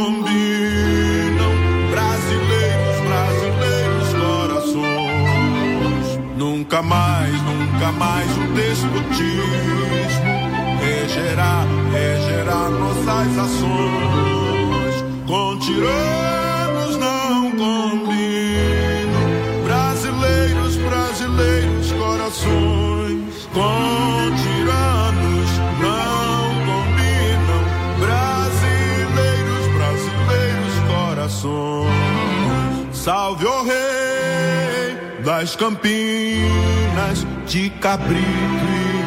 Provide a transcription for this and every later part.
combinam. Brasileiros, corações. Nunca mais o despotismo regerá nossas ações. Com tiranos não combinam. Brasileiros, corações. Com tiranos não combinam. Brasileiros, corações. Salve o rei das Campinas, de Cabrito e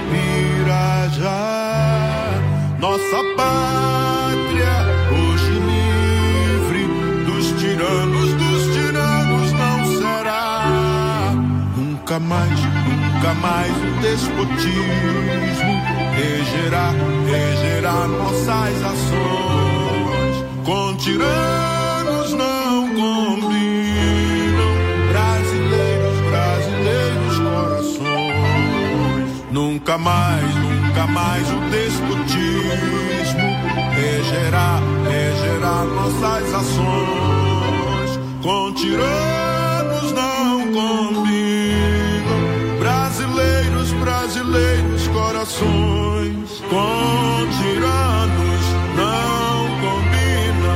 Pirajá. Nossa pátria hoje livre dos tiranos não será. Nunca mais o despotismo regerá nossas ações. Com tiranos não combinam. Brasileiros, corações. Nunca mais o despotismo regerá nossas ações. Com tiranos não combinam. Brasileiros, corações. Com tiranos não combinam.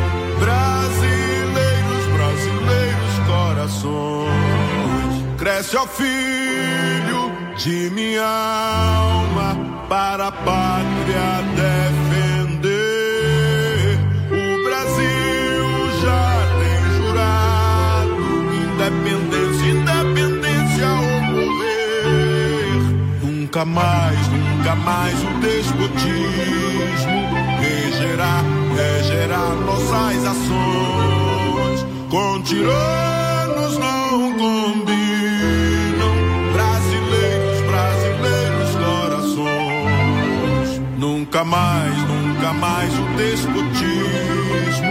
Brasileiros, corações. Cresce, ó filho de minha alma, para a pátria defender. O Brasil já tem jurado independência ou morrer. Nunca mais o despotismo regerá nossas ações. Com tiranos não combinam. Brasileiros, corações. Nunca mais o despotismo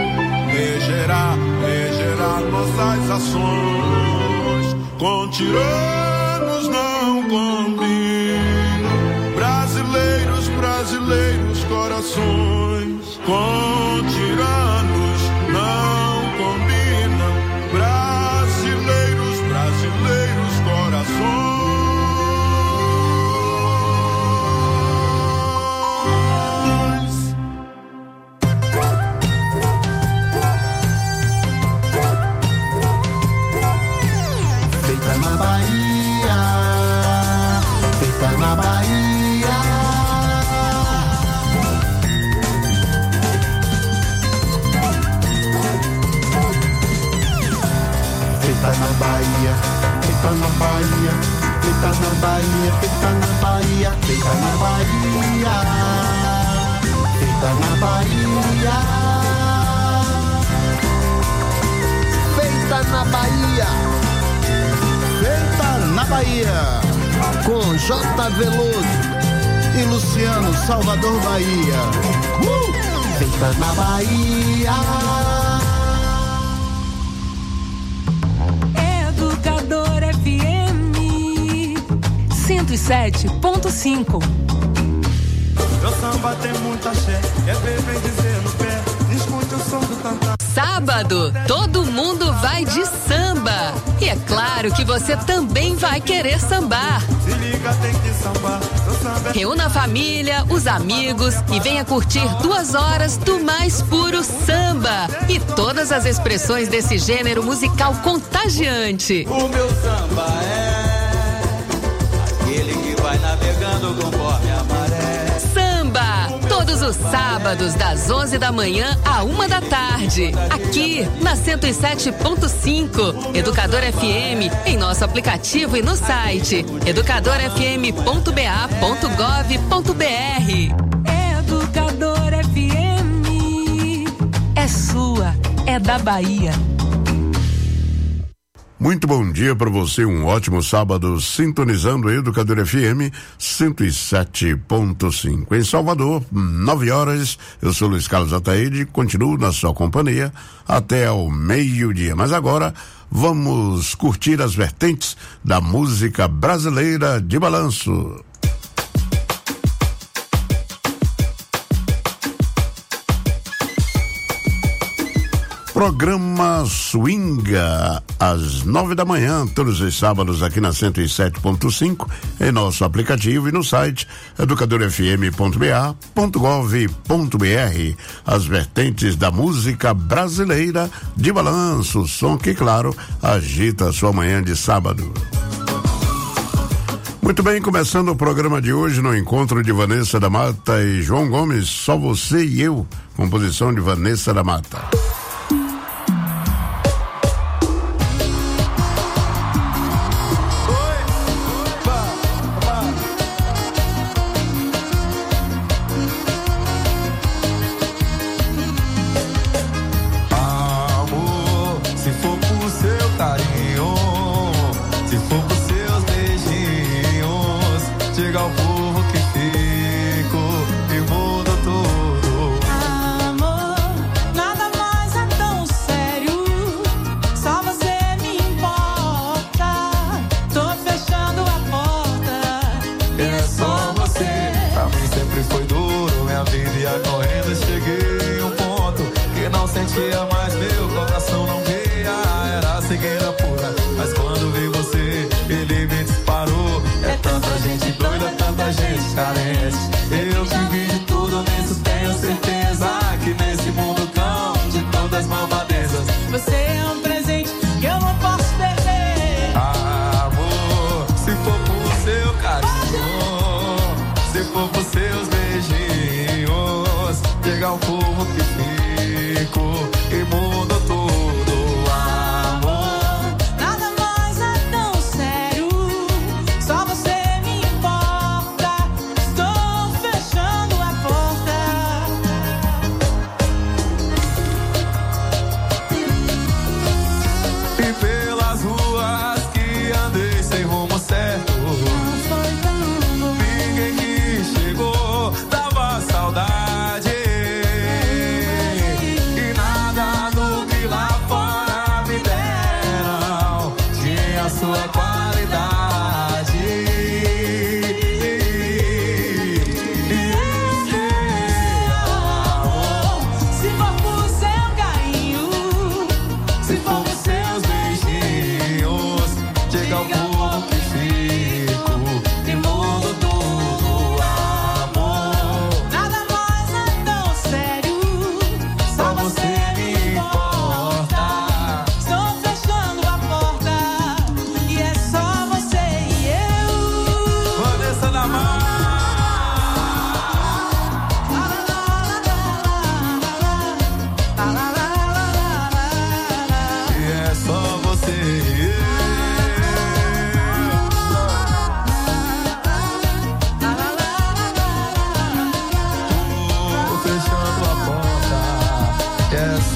regerá nossas ações. Com tiranos não combinam. Brasileiros, corações. Com tiranos não combinam. Brasileiros, corações. Feita na Bahia. Feita na Bahia, feita na Bahia, feita na Bahia, feita na Bahia, feita na Bahia, feita na Bahia, feita na Bahia, feita na Bahia, com J. Veloso e Luciano Salvador Bahia. Feita na Bahia. Educador FM 107.5. Meu samba tem muita axé, é bem dizer no pé, escute o som do tantã. Sábado, todo mundo vai de samba. E é claro que você também vai querer sambar. Se liga, tem que sambar. Reúna a família, os amigos e venha curtir 2 horas do mais puro samba. E todas as expressões desse gênero musical contagiante. O meu samba é aquele que vai navegando conforme a maré. Samba, todos os sábados das 11 da manhã à 1 da tarde, aqui na 107.5, Educador FM, em nosso aplicativo e no site educadorfm.ba.gov.br. Educador FM, é sua, é da Bahia. Muito bom dia para você, um ótimo sábado sintonizando a Educador FM 107.5. Em Salvador, 9 horas, eu sou Luiz Carlos Ataíde, continuo na sua companhia até ao meio-dia. Mas agora vamos curtir as vertentes da música brasileira de balanço. Programa Swinga, às 9 da manhã, todos os sábados aqui na 107.5, em nosso aplicativo e no site educadorfm.ba.gov.br. As vertentes da música brasileira de balanço, som que, claro, agita a sua manhã de sábado. Muito bem, começando o programa de hoje no encontro de Vanessa da Mata e João Gomes, Só Você e Eu, composição de Vanessa da Mata. Yes.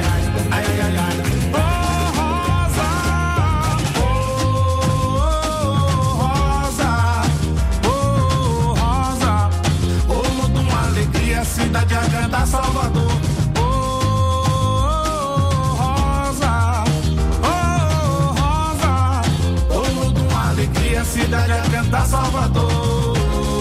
Cidade agranda Salvador. Rosa, Rosa, ouro de uma alegria, cidade agranda Salvador.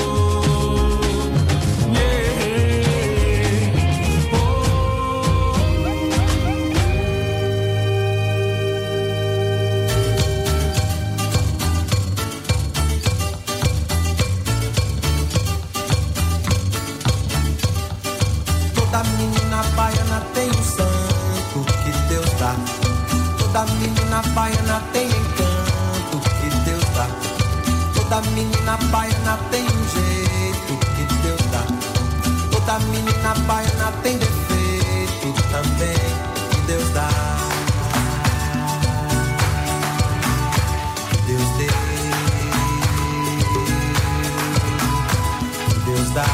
Toda menina baiana tem um santo que Deus dá. Toda menina baiana tem encanto que Deus dá. Toda menina baiana tem um jeito que Deus dá. Toda menina baiana tem defeito também que Deus dá. Deus deu, Deus dá.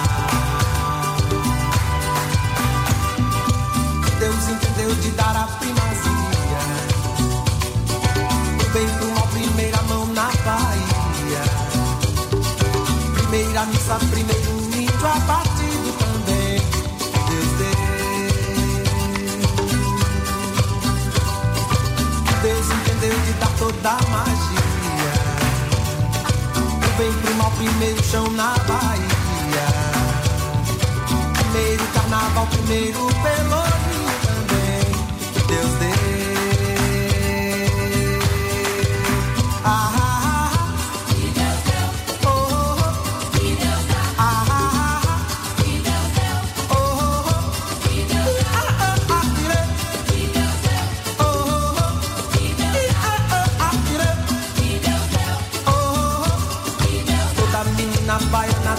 Deus entendeu de dar a primazia, do bem pro mal, primeira mão na Bahia. Primeira missa, primeiro índio abatido também. Deus deu. Deus entendeu de dar toda a magia, do bem pro mal, primeiro chão na Bahia. Primeiro carnaval, primeiro pelourinho também. Deus deu. E Deus deu. Oh, e Deus dá. E Deus deu. Oh, e Deus dá. E Deus deu.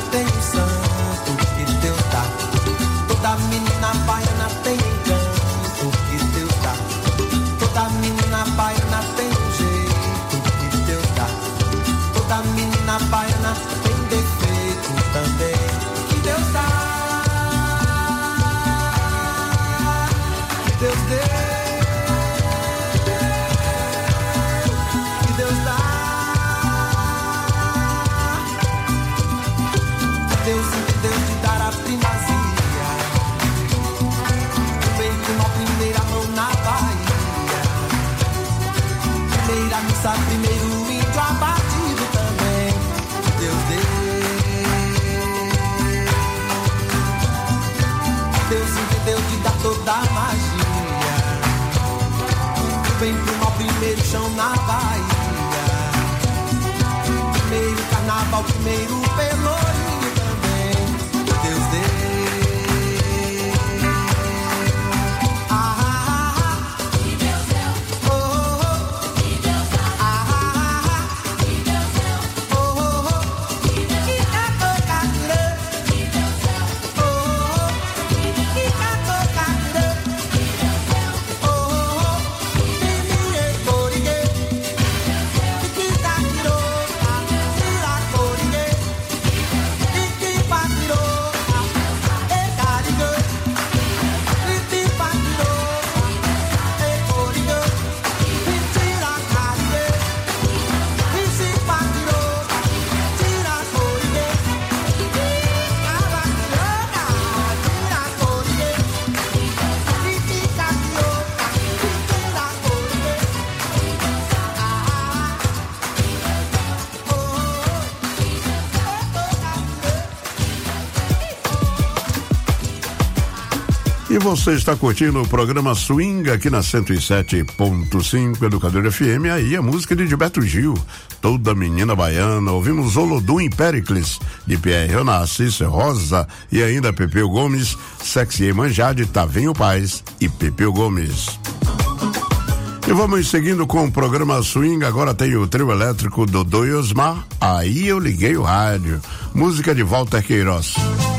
tem um santo que Deus dá. Toda menina baiana tem encanto que Deus dá. Toda menina baiana tem um jeito que Deus dá. Toda menina baiana tem defeito também que Deus dá. Que Deus deu. Que Deus dá. Deus entendeu de dar a primazia. Veio com a primeira mão na Bahia. Primeira missa, primeiro índio abatido também. Deus deu. Deus entendeu de dar toda a magia. Vem com o primeiro chão na Bahia. Primeiro carnaval, primeiro pelourinho também. Deus deu. Que Deus deu. Oh, oh, oh. Que Deus dá. Que Deus deu. Oh, oh, oh. Que Deus dá. Que Deus deu. Oh, oh, oh. Que Deus deu. Oh, oh, oh. E você está curtindo o programa Swing aqui na 107.5 Educador FM. Aí a música de Gilberto Gil, Toda Menina Baiana. Ouvimos Olodum e Péricles, de Pierre Renassis, Rosa e ainda Pepeu Gomes, Sexy e Manjade, Tavinho Paz e Pepeu Gomes. E vamos seguindo com o programa Swing. Agora tem o trio elétrico Dodô e Osmar, Aí Eu Liguei o Rádio. Música de Walter Queiroz.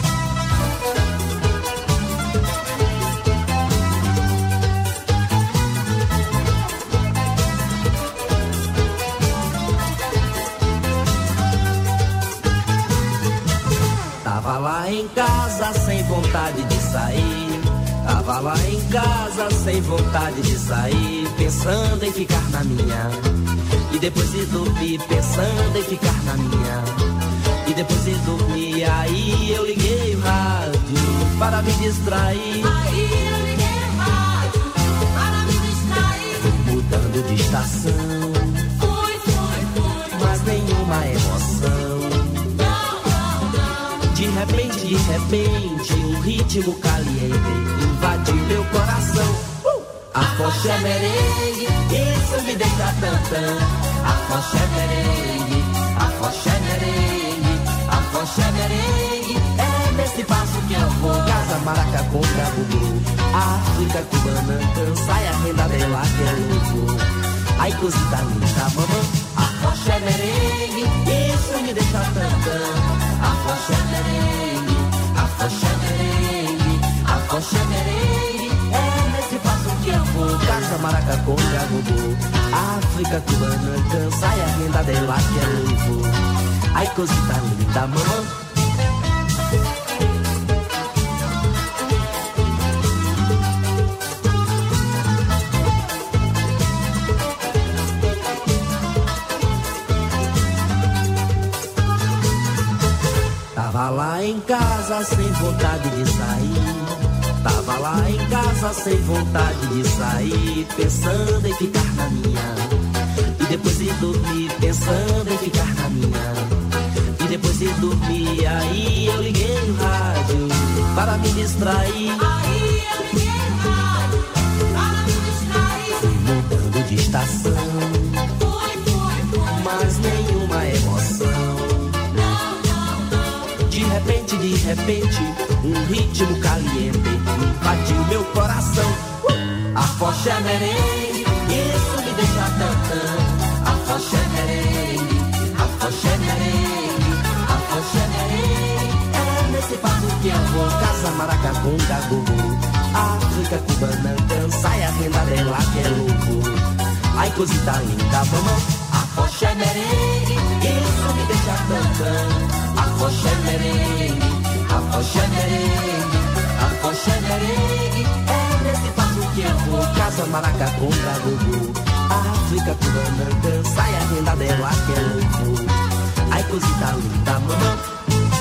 Tava lá em casa sem vontade de sair. Tava lá em casa sem vontade de sair, pensando em ficar na minha. E depois de dormir, pensando em ficar na minha. E depois de dormir, aí eu liguei o rádio para me distrair. Aí eu liguei o rádio para me distrair. Fui mudando de estação, Fui. mas nenhuma emoção. De repente, um ritmo caliente invadiu meu coração. Afoxé é merengue, isso me deixa tantã. Afoxé é merengue, afoxé é merengue, afoxé é merengue. É nesse passo que eu vou. Casa, maraca, contra bubu, África, cubana, dança e a renda dela que é louco. Ai, cozida linda, mamãe. Afoxé é merengue, isso me deixa tantã. Afoxé é merengue, afoxé é merengue, afoxé é merengue. É nesse passo que eu vou. Casa, maraca, conga, bubu, África, cubana, dança e a renda dela que é louco. Ai, cosita linda, mamãe. Tava lá em casa sem vontade de sair. Tava lá em casa sem vontade de sair, pensando em ficar na minha. E depois de dormir, pensando em ficar na minha. E depois de dormir, aí eu liguei o rádio para me distrair. Aí eu liguei o rádio para me distrair. Fui mudando de estação, Fui. mas nenhuma emoção. De repente, um ritmo caliente invadiu meu coração. Afoxé é merengue, isso me deixa tantã. Afoxé é merengue, afoxé é merengue, afoxé é merengue. casa, maracacunda, gugu. África cubana dança e a renda dela que é louco. Ai, cosita linda, vamos. Afoxé merengue, isso me deixa cantando. Afoxé merengue, afoxé merengue, afoxé merengue. É nesse passo que eu vou. Casa, maracacunda, gugu. África cubana dança e a renda dela que é louco. Ai, cosita linda, mamãe.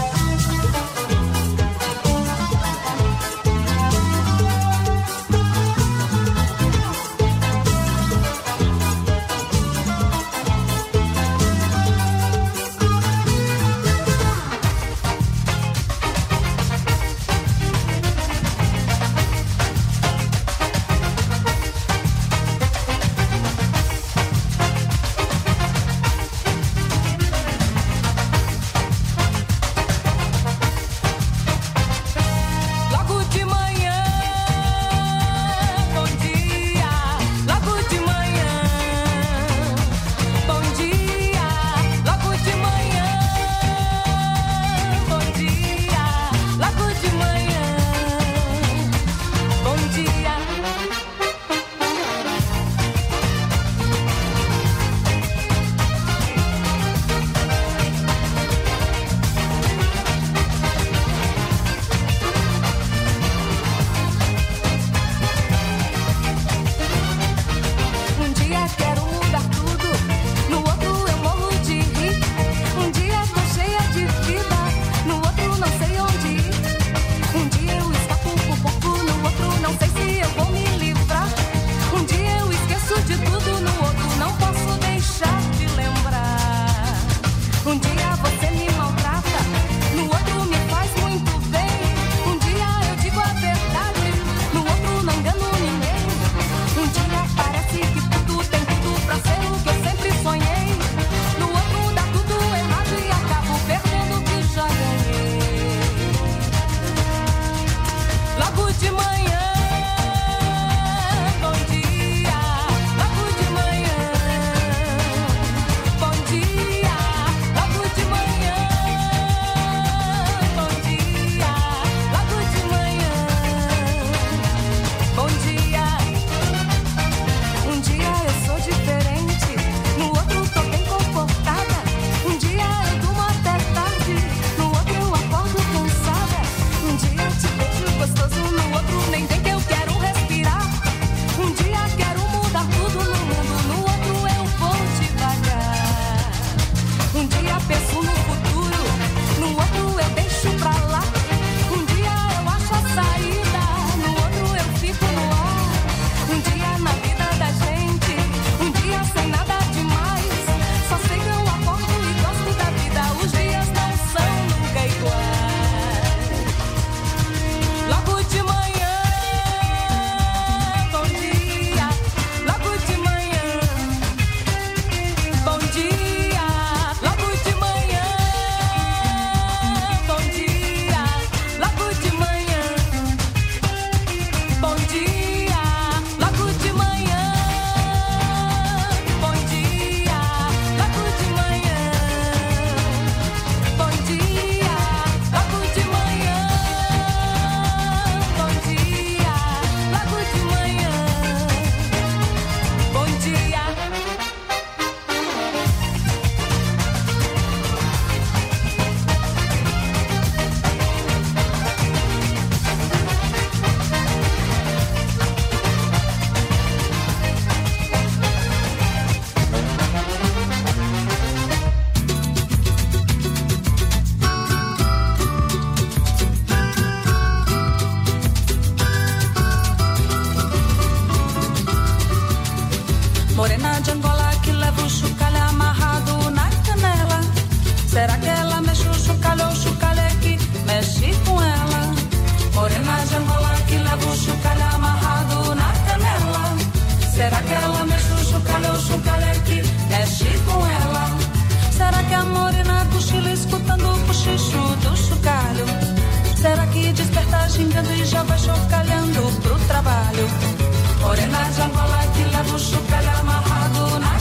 Morena de Angola que leva o chocalho amarrado na canela. Será que ela mexe o chocalho ou o chocalho é que mexe com ela? Morena de Angola que leva o chocalho amarrado na canela. Será que ela mexe o chocalho ou o chocalho é que mexe com ela? Será que a morena cochila escutando o cochicho do chocalho? Será que desperta gingando e já vai chocalhando pro trabalho? Morena de Angola que leva o chocalho amarrado na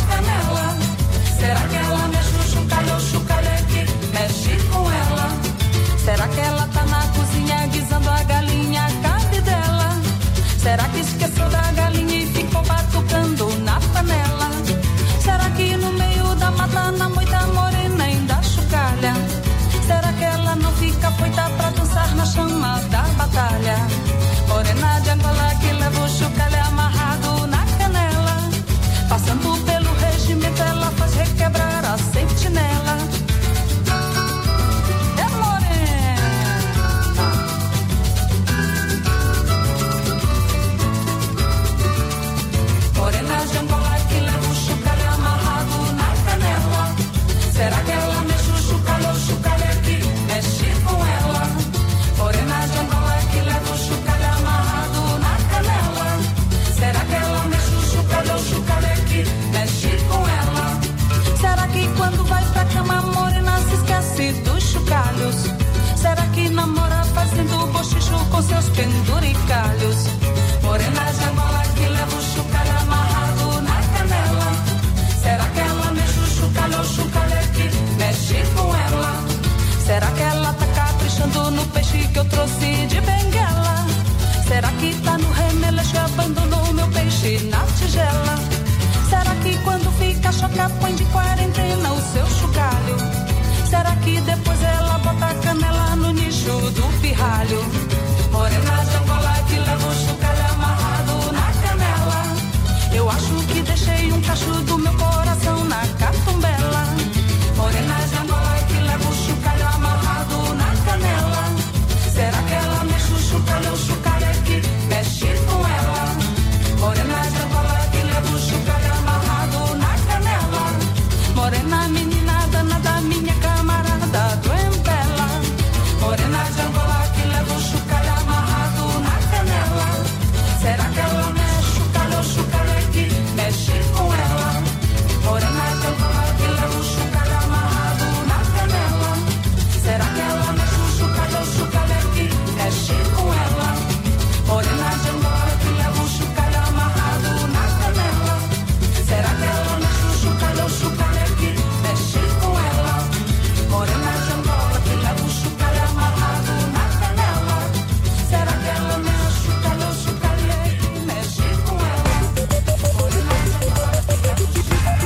chocalhos. Morena de Angola que leva o chocalho amarrado na canela. Será que ela mexe o chocalho ou o chocalho é que mexe com ela? Será que ela tá caprichando no peixe que eu trouxe de Benguela? Será que tá no remeleixo e abandonou meu peixe na tigela? Será que quando fica choca põe de quarentena o seu chocalho? Será que depois ela bota a canela no nicho do pirralho? Morena de Angola que leva o chocalho amarrado na canela. Eu acho que deixei um cacho do meu coração na catumbela. Morena de Angola que leva o chocalho amarrado na canela. Será que ela mexe o chocalho ou o chocalho é que mexe com ela? Morena de Angola que leva o chocalho amarrado na canela. Morena menina danada, minha camarada do Embela. Morena de Angola que leva o chocalho amarrado na canela. Será que ela mexe o chocalho ou o chocalho é que mexe com ela? Morena de Angola que leva o chocalho amarrado na canela. Será que ela mexe o chocalho ou o chocalho é que mexe com ela? Morena de Angola que leva o chocalho amarrado na canela. Será que ela mexe o chocalho ou o chocalho é que mexe com ela? Morena de Angola que leva o chocalho amarrado na canela. Será que ela mexe o chocalho ou o chocalho é que mexe com ela? Morena de Angola que leva o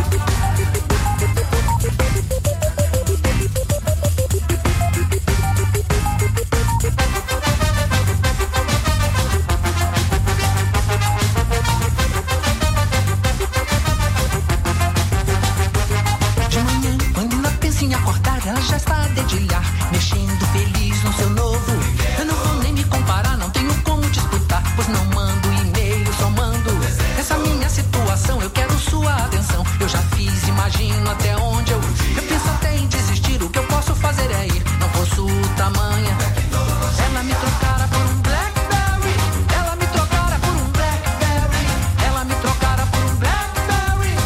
De manhã, quando ainda pensa em acordar, ela já está a dedilhar, mexendo feliz no seu novo. Eu não vou nem me comparar, não tenho como disputar, pois não mando e-mail, só mando. Essa minha situação, eu quero sua atenção. Eu já fiz, imagino até onde eu penso até em desistir, o que eu posso fazer é ir, não posso tamanha. Ela me trocara por um Blackberry, ela me trocara por um Blackberry, ela me trocara por um Blackberry.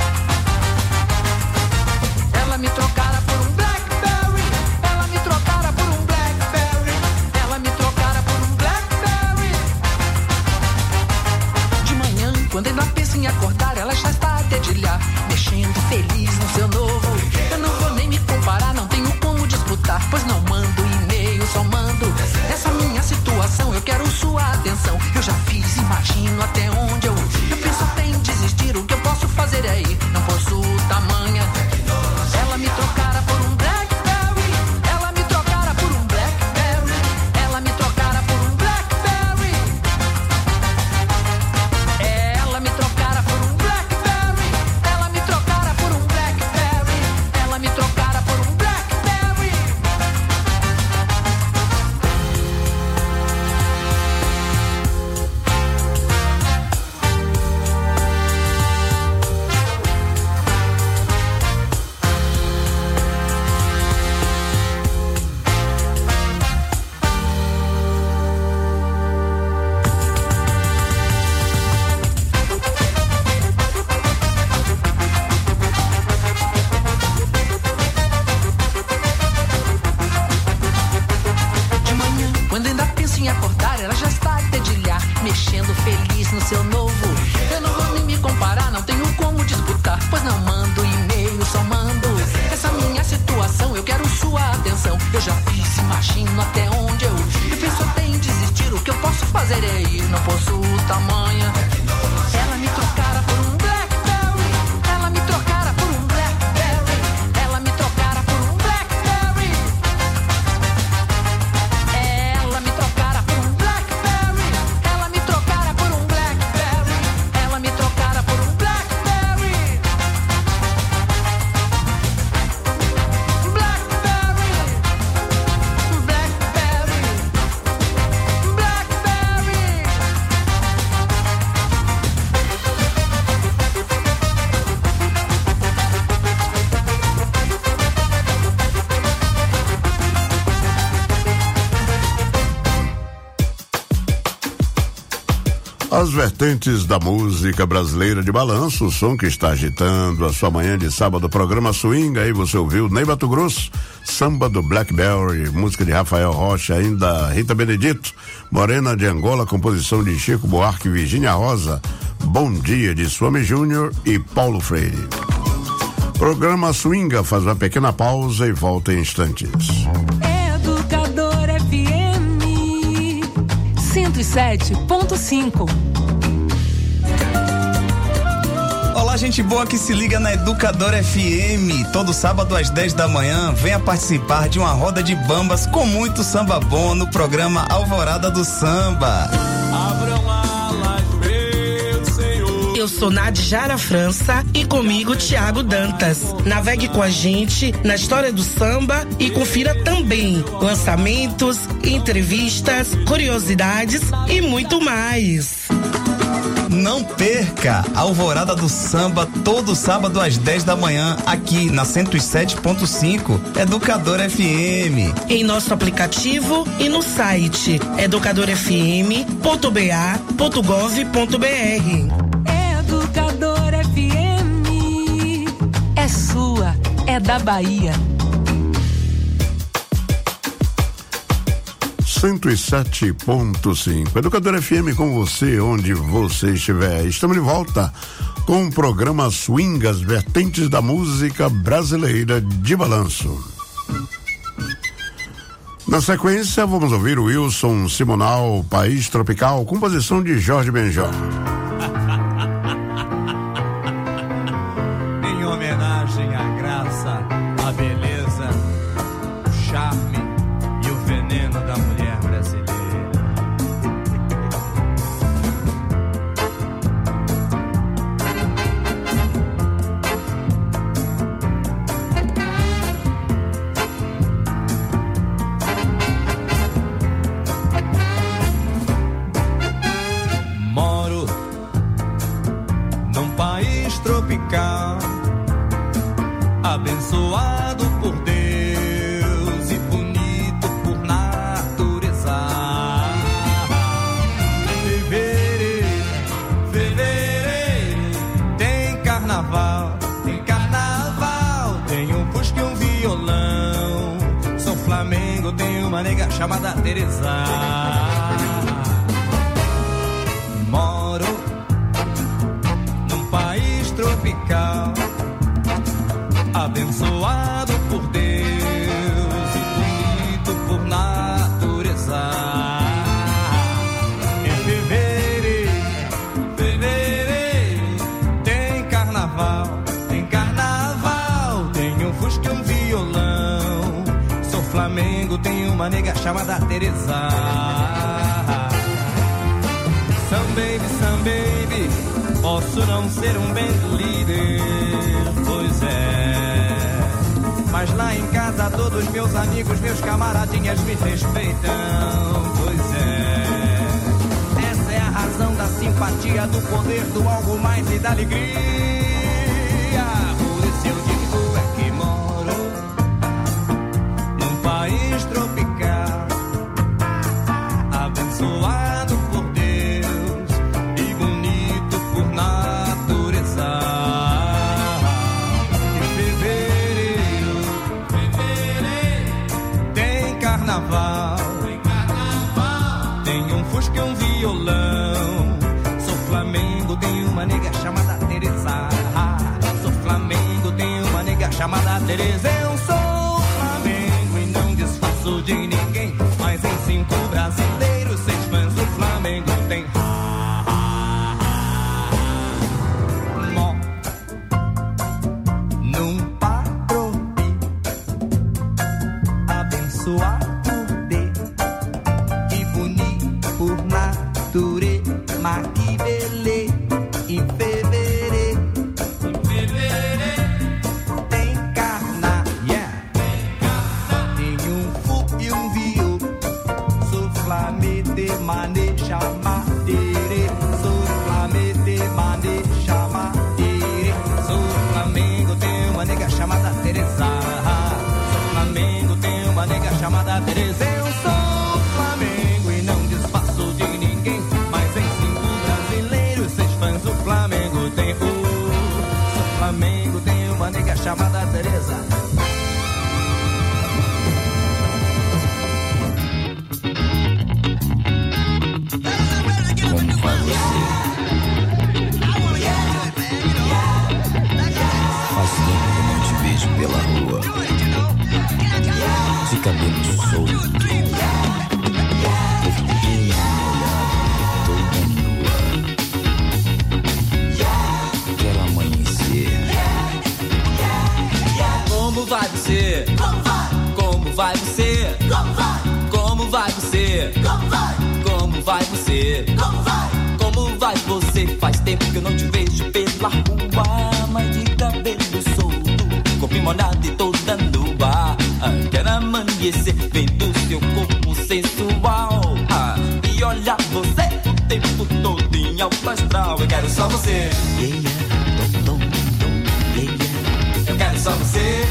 Ela me trocara por um Blackberry, ela me trocara por um Blackberry, ela me trocara por um Blackberry. De manhã, quando ainda pensa em acordar, ela já está a dedilhar, mexendo feliz no seu novo. Eu não vou nem me comparar, não tenho como disputar, pois não mando e-mail, só mando. Essa minha situação, eu quero sua atenção. Eu já fiz, imagino até onde eu penso até em desistir, o que eu posso fazer é ir, não posso tamanha. Ela me trocara por um Blackberry, ela me trocara por um Blackberry, ela me trocara por um Blackberry. Ela me trocara por um Blackberry, ela me trocara por um Blackberry, ela me trocara por um Blackberry. De manhã, quando ainda penso em acordar, ela já está a dedilhar, mexendo feliz no seu novo. Eu não vou nem me comparar, não tenho como disputar, pois não mando e-mail, só mando. Essa minha situação, eu quero sua atenção. Eu já fiz, imagino até onde eu penso até em desistir, o que eu posso fazer é ir, não posso tamanha. Ela me trocara por um Blackberry, ela me trocara por um Blackberry, ela me trocara por um Blackberry. Ela me trocara por um Blackberry, ela me trocara por um Blackberry, ela me trocara por um Blackberry. Blackberry, Blackberry, Blackberry. As vertentes da música brasileira de balanço, o som que está agitando a sua manhã de sábado, programa Swing. Aí você ouviu Ney Mato Grosso, samba do Blackberry, música de Rafael Rocha, ainda Rita Benedito, Morena de Angola, composição de Chico Buarque e Virgínia Rosa, Bom Dia de Suame Júnior e Paulo Freire. Programa Swinga faz uma pequena pausa e volta em instantes. Educador FM 107.5. Olá, gente boa que se liga na Educador FM. Todo sábado às 10 da manhã, venha participar de uma roda de bambas com muito samba bom no programa Alvorada do Samba. Abram alas, meu Senhor. Eu sou Nadjara França e comigo Tiago Dantas. Navegue com a gente na história do samba e confira também lançamentos, entrevistas, curiosidades e muito mais. Não perca a Alvorada do Samba todo sábado às 10 da manhã aqui na 107.5 Educador FM. Em nosso aplicativo e no site educadorfm.ba.gov.br. Educador FM é sua, é da Bahia. 107.5. Educador FM com você, onde você estiver. Estamos de volta com o programa Swing, as vertentes da música brasileira de balanço. Na sequência, vamos ouvir o Wilson Simonal, País Tropical, composição de Jorge Benjor. Em homenagem à graça, à beleza, o charme e o veneno da mulher brasileira. Moro num país tropical, abençoado por Deus e bonito por natureza. Fevereiro, tem carnaval, tem um fusca e um violão. Sou Flamengo, tem uma nega chamada Teresa. Moro num país tropical, abençoado por Deus e bonito por natureza. Em fevereiro, tem carnaval, tem um fusca e um violão. Sou Flamengo, tem uma nega chamada Teresa. Some baby, posso não ser um band leader, pois é, mas lá em casa todos meus amigos, meus camaradinhas me respeitam, pois é. Essa é a razão da simpatia, do poder, do algo mais e da alegria. Por isso eu digo é que moro num país tropical, abençoado por Deus e bonito por natureza. Em fevereiro, tem carnaval, tem um fusca e um violão. Sou Flamengo, tem uma nega chamada Teresa. Sou Flamengo, tem uma nega chamada Teresa. Eu sou Flamengo e não disfarço de ninguém, mas em 5 brasileiros, 6 fãs do Flamengo tem. Num patropi, abençoado de e bonito por natureza, mas que beleza. Em fevereiro, tem carnaval, tem um fu e um viol. Sou Flamengo de mané chamadeire, sou Flamengo de mané chamadeire. Sou Flamengo, tem uma nega chamada Teresa. Sou Flamengo, tem uma nega chamada Teresa. Eu sou Flamengo e não disfarço de ninguém, mas em 5 Brasil você? Como vai? Como vai você? Como vai? Como vai você? Faz tempo que eu não te vejo pela rua, mas de cabelo solto, corpo molhado e toda nua. Quero amanhecer vendo seu corpo sensual. E olhar você o tempo todo em alto astral. Eu quero só você. Eu quero só você.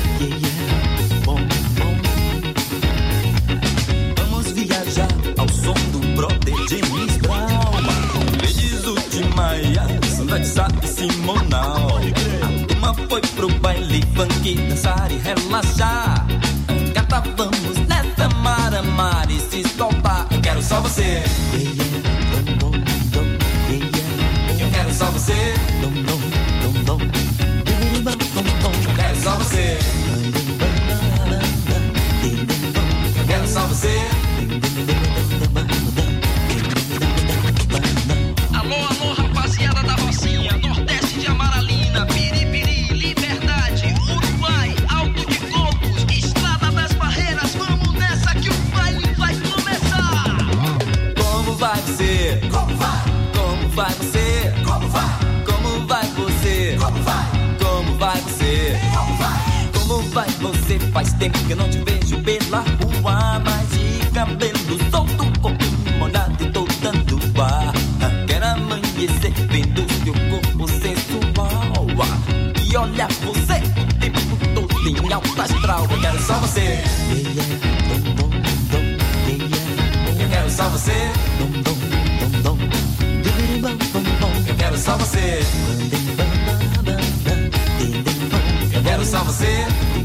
Vamos viajar ao som do brother James Brown. Ladies Ultimaia, Sandra de Sá e Simonal. Uma foi pro baile funk, dançar e relaxar. Gata, vamos nessa mar e se soltar. Eu quero só você. Eu quero só você. Eu quero só você. Eu quero só você. Alô, alô, rapaziada da Rocinha, Nordeste de Amaralina, Piripiri, Liberdade, Uruguai, Alto de Cocos, Estrada das Barreiras. Vamos nessa que o baile vai começar. Como vai você? Como vai? Como vai você? Como vai? Como vai você? Como vai? Como vai você? Como vai? Como vai você? Faz tempo que eu não te vejo pela rua, mas de cabelo solto, corpo molhado e toda nua. Quero amanhecer vendo seu corpo sensual. E olhar você o tempo todo em alto astral. Eu quero só você. Eu quero só você. Eu quero só você. Eu quero só você.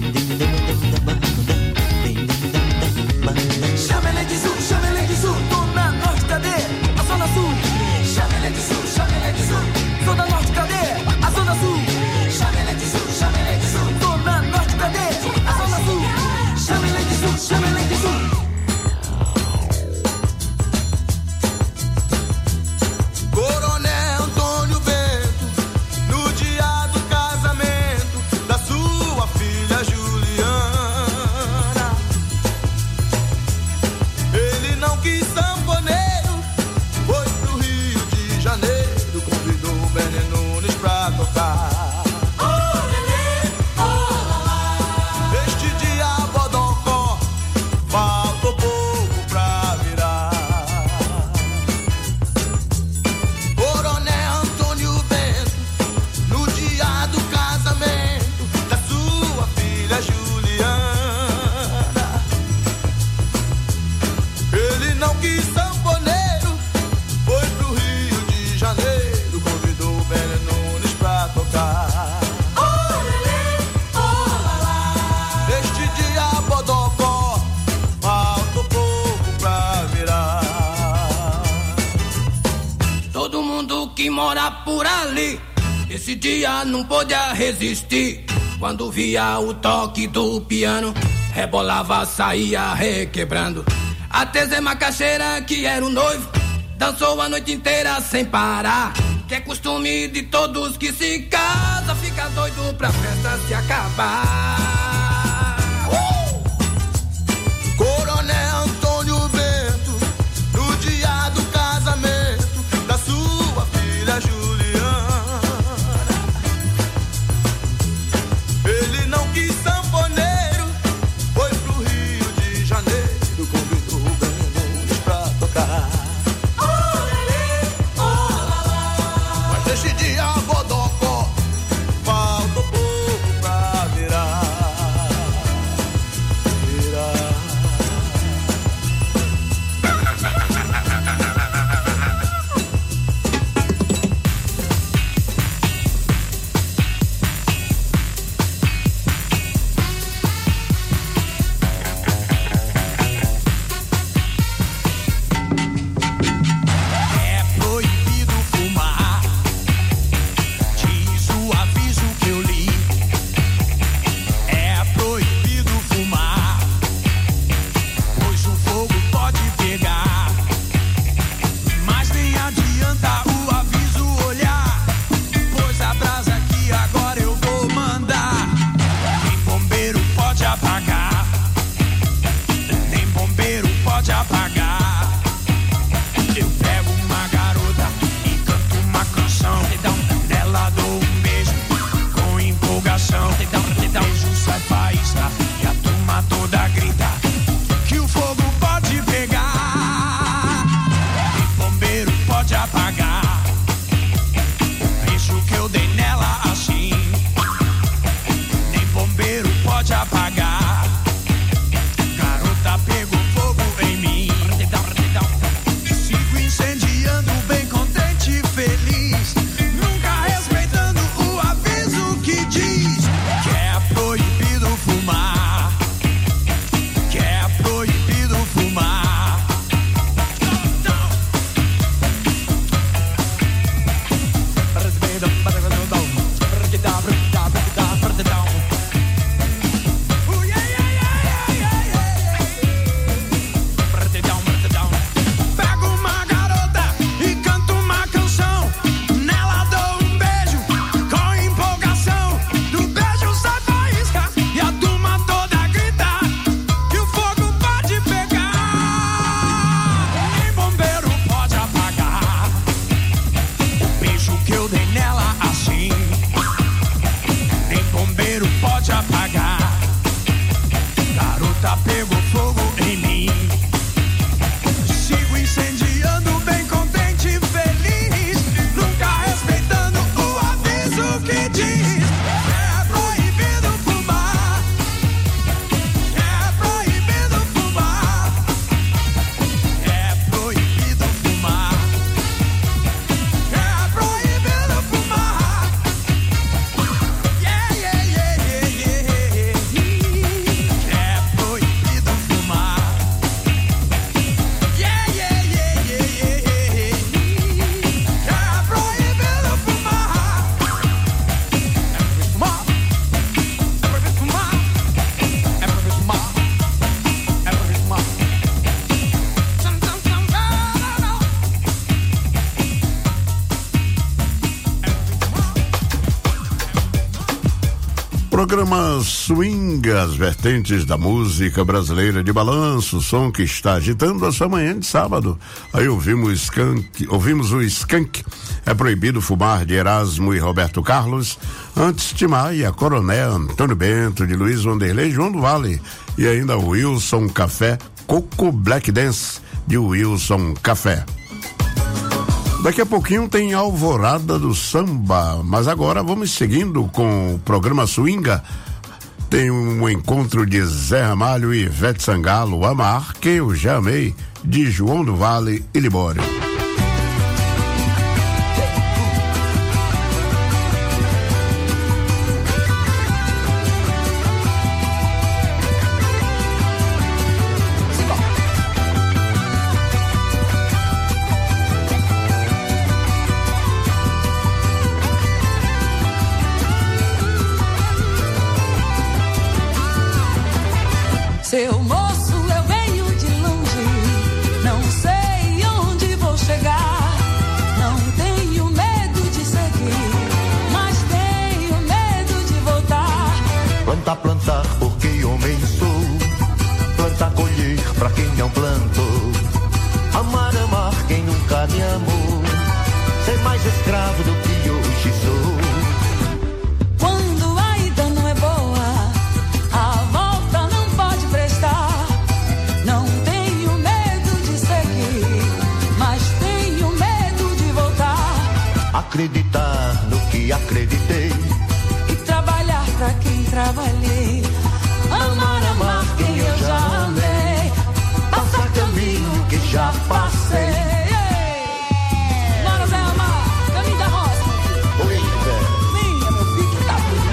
Chama-lhe de sul, chama-lhe de sul, tô na norte, cadê? A zona sul. Chama-lhe de sul, chama-lhe de sul, tô na norte, cadê? A zona sul. Chama-lhe de sul, chama-lhe de sul, tô na norte, cadê? A zona sul. Chama-lhe de sul, chama-lhe de sul. Coronel Antônio Bento, no dia do casamento da sua filha Juliana, ele não quis sanfoneiro, foi pro Rio de Janeiro, convidou o Bené Nunes pra tocar. Este dia Bodocó faltou pouco pra virar. Coronel Antônio Bento, no dia do casamento da sua filha Juliana, ele não quis sanfoneiro, foi pro Rio de Janeiro, convidou o Bené Nunes pra tocar. Este dia Bodocó faltou pouco pra virar. Todo mundo que mora por ali, esse dia não podia resistir. Quando via o toque do piano, rebolava, saía requebrando. Até Zé Macaxeira, que era o noivo, dançou a noite inteira sem parar. Que é costume de todos que se casam, fica doido pra festa se acabar. Coronel Antônio Bento, no dia do casamento da sua filha Juliana, ele não quis sanfoneiro, foi pro Rio de Janeiro, convidou o Bené Nunes pra tocar. Mas neste dia Bodocó faltou pouco pra virar. Programa Swing, as vertentes da música brasileira de balanço, som que está agitando a sua manhã de sábado. Aí ouvimos o Skank, É Proibido Fumar, de Erasmo e Roberto Carlos. Antes, Tim Maia, Coronel, Antônio Bento, de Luiz Vanderlei, João do Vale. E ainda Wilson Café, Coco Black Dance, de Wilson Café. Daqui a pouquinho tem Alvorada do Samba, mas agora vamos seguindo com o programa Swinga. Tem um encontro de Zé Ramalho e Ivete Sangalo, Amar, que eu já amei, de João do Vale e Libório. Seu moço, eu venho de longe, não sei onde vou chegar. Não tenho medo de seguir, mas tenho medo de voltar. Plantar, plantar, porque homem sou. Plantar, colher, pra quem não plantou. Amar, amar, quem nunca me amou. Ser mais escravo do que hoje sou. Quando a ida não é boa, a volta não pode prestar. Não tenho medo de seguir, mas tenho medo de voltar. Acreditar no que acreditei E trabalhar pra quem trabalhei. Amar, amar quem eu já amei. Passar caminho que já passei. Bora, Zé Amar, caminho da roça. Oi, Zé. Minha, meu filho, que tá tudo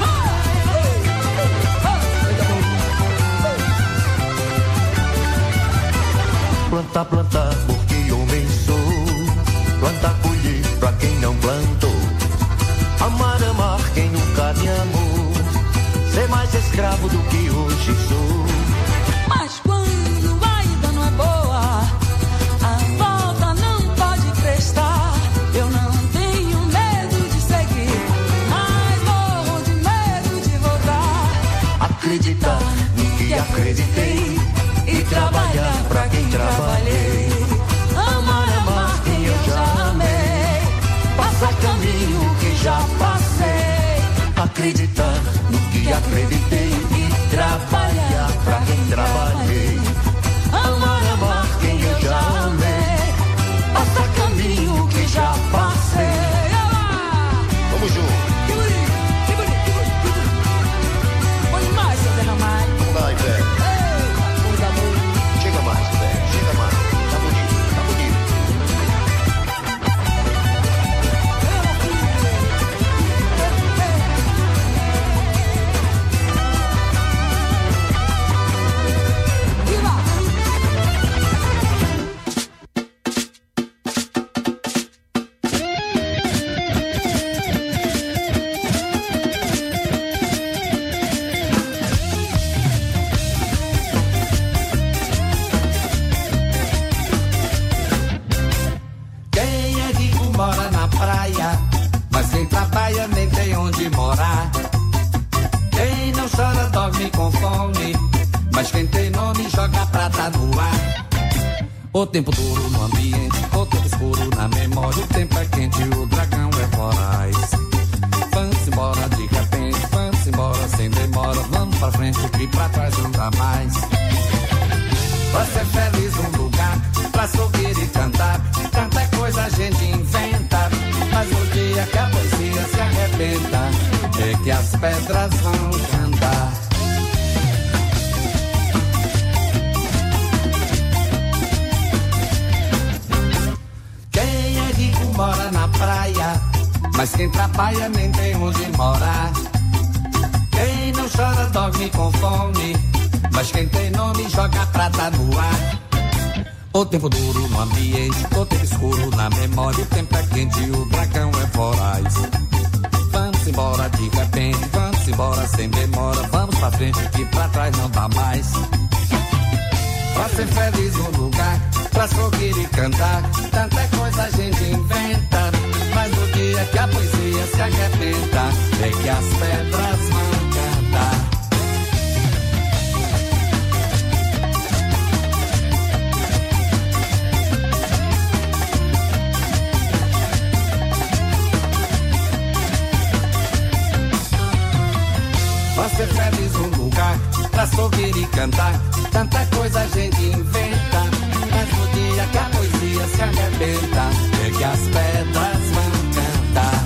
Plantar, plantar, porque homem sou. Plantar, colher, pra quem não plantou. Amar, amar, quem nunca me amou. Ser mais escravo do que hoje sou. Mas quando a ida não é boa, a volta não pode prestar. Eu não tenho medo de seguir, mas morro de medo de voltar. Acreditar no que acreditei E trabalhar pra quem trabalhei. Amar, amar quem eu já amei. Passar caminho que já passei. Acreditar no que acreditei E trabalhar pra quem trabalhei. Amar, amar quem eu já amei. Passar caminho que já passei. Vamos junto. Que bonito, que bonito, que bonito, que bonito. Bom demais, seu Zé Ramalho. Vamos lá, Ivete. Coisa boa. Chega mais, Ivete. Chega mais. Tá bonito, tá bonito. Quem é rico mora na praia, mas quem trabalha nem tem onde morar. Quem não chora dorme com fome, mas quem tem nome joga prata no ar. O tempo duro no ambiente, o tempo escuro na memória. O tempo é quente, o dragão é voraz. Vamos embora de repente, vamos embora sem demora. Vamos pra frente que pra trás não dá mais. Pra ser feliz um lugar, pra sorrir e cantar. Tanta coisa a gente inventa, mas no dia que a poesia se arrebenta, é que as pedras vão cantar. Quem é rico mora na praia, mas quem trabalha nem tem onde morar. Quem não chora dorme com fome, mas quem tem nome joga prata no ar. O tempo duro no ambiente, o tempo escuro na memória. O tempo é quente, o dragão é voraz. Vamos embora de repente, vamos embora sem demora. Vamos pra frente que pra trás não dá mais. Pra ser feliz um lugar, pra sorrir e cantar. Tanta coisa a gente inventa, mas no dia que a poesia se arrebenta, é que as pedras vão cantar. cantar, tanta coisa a gente inventa. Mas no dia que a poesia se arrebenta, é que as pedras vão cantar.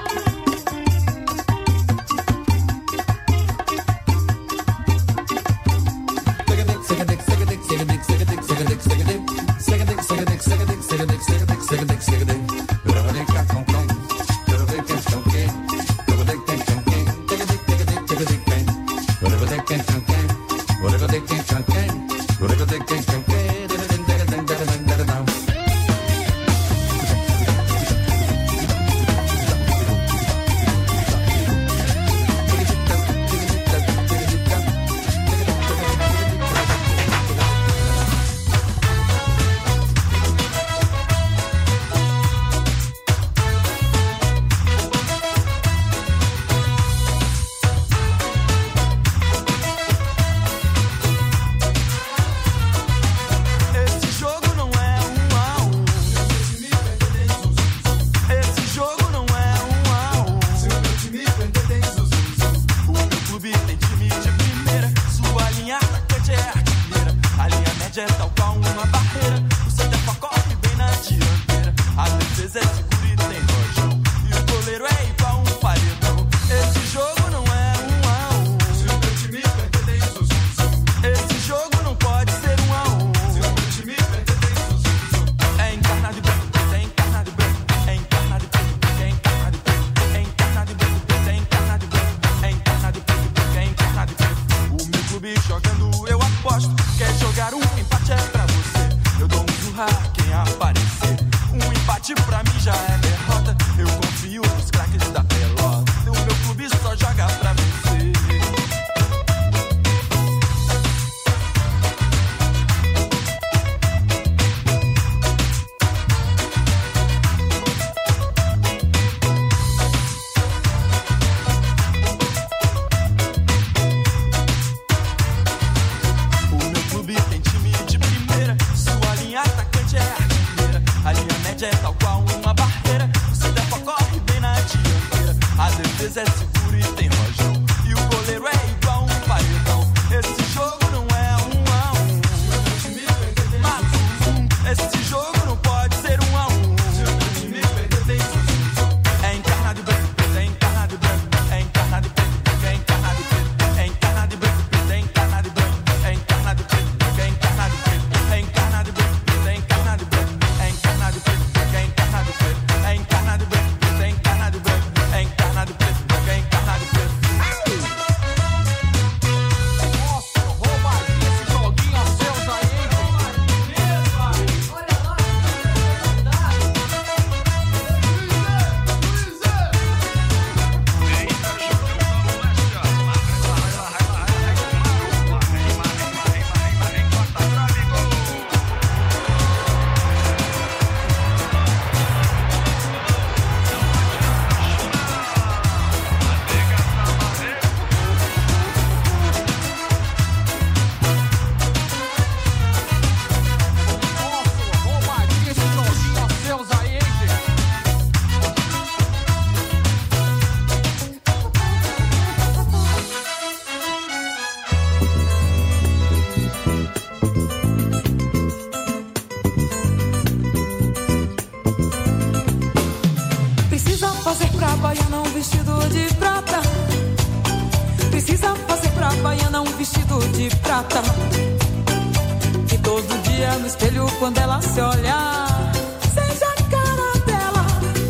Quando ela se olhar, seja a cara dela,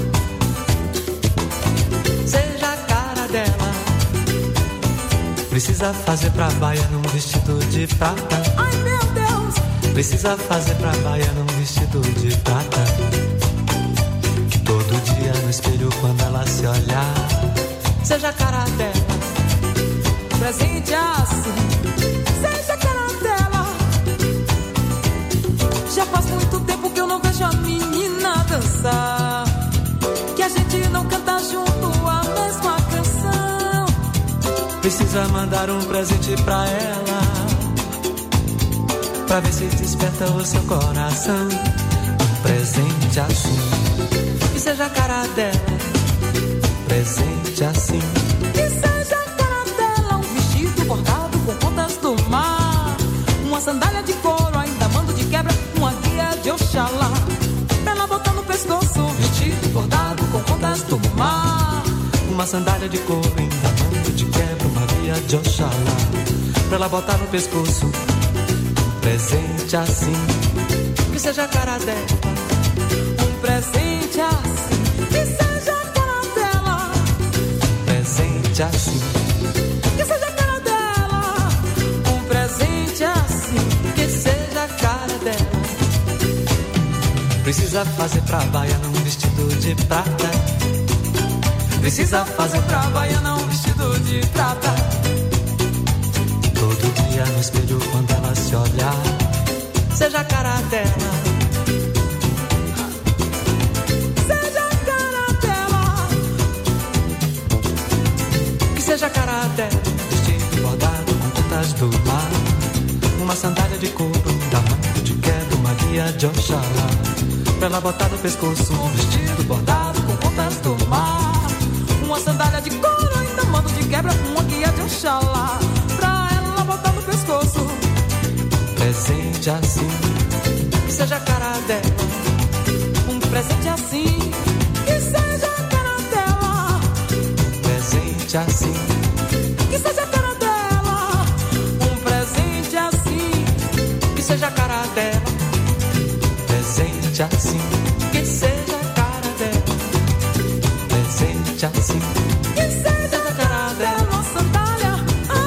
seja a cara dela. Precisa fazer pra baia num vestido de prata. Ai meu Deus! Precisa fazer pra baia num vestido de prata. Que todo dia no espelho quando ela se olhar, seja a cara dela. Presente assim, seja a cara dela. Já faz muito tempo que eu não vejo a menina dançar, que a gente não canta junto a mesma canção. Precisa mandar um presente pra ela, pra ver se desperta o seu coração. Um presente assim, que seja a cara dela. Presente assim, que seja a cara dela. Um vestido bordado com contas do mar. sandália de couro, ainda mando de quebra uma guia de Oxalá. Pra ela botar no pescoço, vestido bordado com contas do mar. Uma sandália de couro, ainda mando de quebra uma guia de Oxalá. Pra ela botar no pescoço, um presente assim, que seja a cara dela. Um presente assim, que seja a cara dela. Um presente assim, que seja a cara dela. Um presente assim, que seja a cara dela. Precisa fazer pra baiana um vestido de prata. Precisa fazer pra baiana um vestido de prata. Todo dia no espelho quando ela se olhar, seja a cara dela. Seja a cara dela. Que seja a cara dela. Vestido bordado com contas do mar. Uma sandália de couro, da mão de quebra, uma guia de Oxalá. Pra ela botar no pescoço um vestido bordado com contas do mar. Uma sandália de couro, ainda mando de quebra, uma guia de Oxalá. Pra ela botar no pescoço presente assim, que seja a cara dela. Um presente assim, que seja a cara dela. Presente assim, que seja a cara dela. Um presente assim, que seja a cara dela. Presente assim, que seja a cara dela. Presente assim, que seja a cara dela. Uma sandália,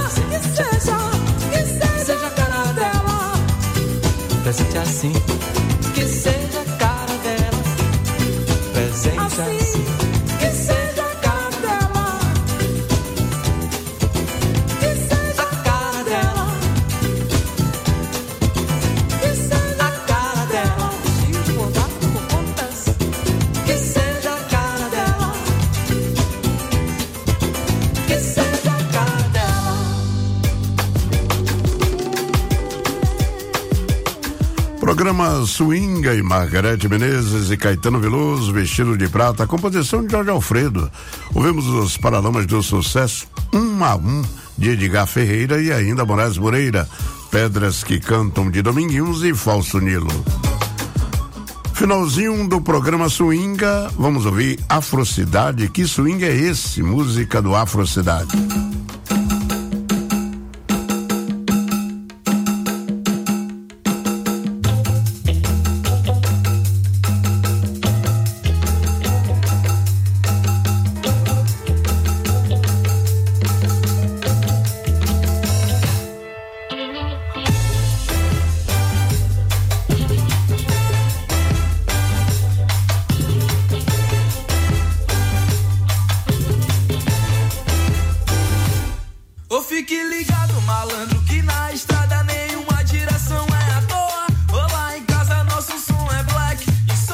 que seja a cara dela. Presente assim, que seja a cara dela. Presente assim, que seja a cara dela. Que seja a cara dela. Que seja a cara dela. Vestido bordado com contas. Que seja a cara dela. Que seja a cara dela. Programa Swinga e Margarete Menezes e Caetano Veloso, Vestido de Prata, composição de Jorge Alfredo. Ouvimos os Paralamas do Sucesso, 1 a 1, de Edgar Ferreira e ainda Moraes Moreira, Pedras que Cantam, de Dominguinhos e Falso Nilo. Finalzinho do programa Swinga, vamos ouvir Afrocidade. Que swing é esse? Música do Afrocidade.